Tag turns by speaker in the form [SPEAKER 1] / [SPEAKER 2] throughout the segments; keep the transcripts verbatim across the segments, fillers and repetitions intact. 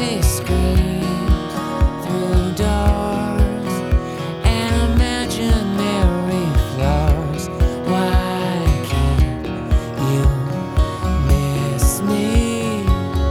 [SPEAKER 1] Dusty screams through doors and imaginary flowers. Why can't you miss me?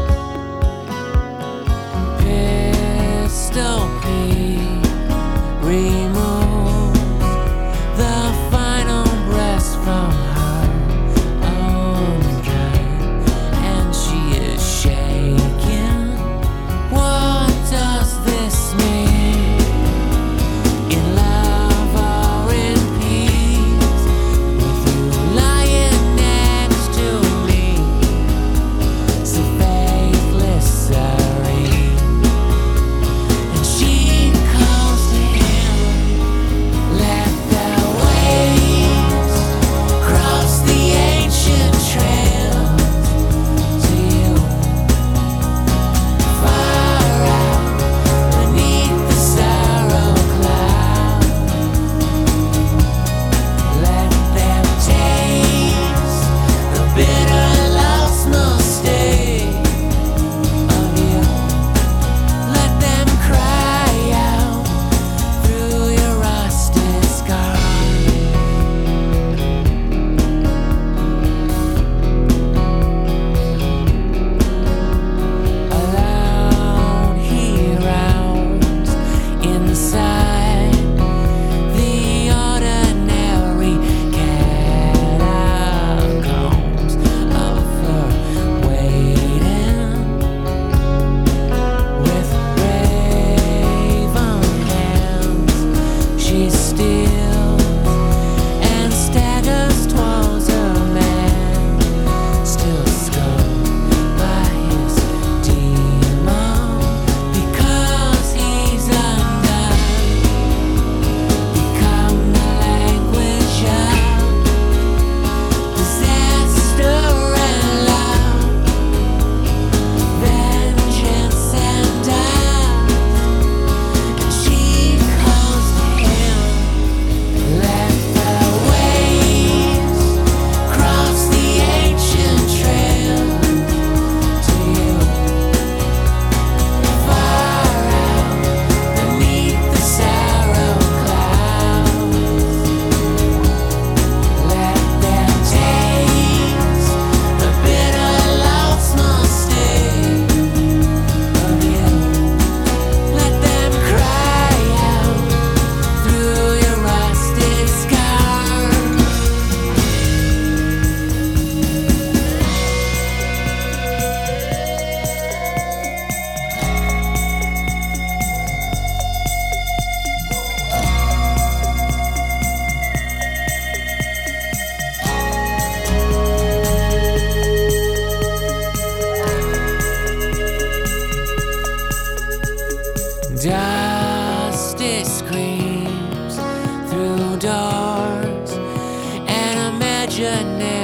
[SPEAKER 1] Pistol Pete removes the final breast from her own kind, and she is shaking. What does this mean? In love or in peace, with you lying next to me, so faithless, serene. And she calls to him, let the waves cross the ancient trails to you, far out beneath the sorrow cloud. Let them taste the bitter lost mistake of you. Let them cry out through your rusted scar. Alone he rounds inside the ordinary catacombs of her waiting. With raven hands she steals and staggers towards her man, still scorned by his demon, because he's undone, become the language of disaster and love, vengeance and death. And she calls to him, let the waves cross the ancient trail to you, far out beneath the sorrow clouds. Let them taste the bitter lost mistake of you. Let them cry out through your rusted scars. Dusty screams through doors and imaginary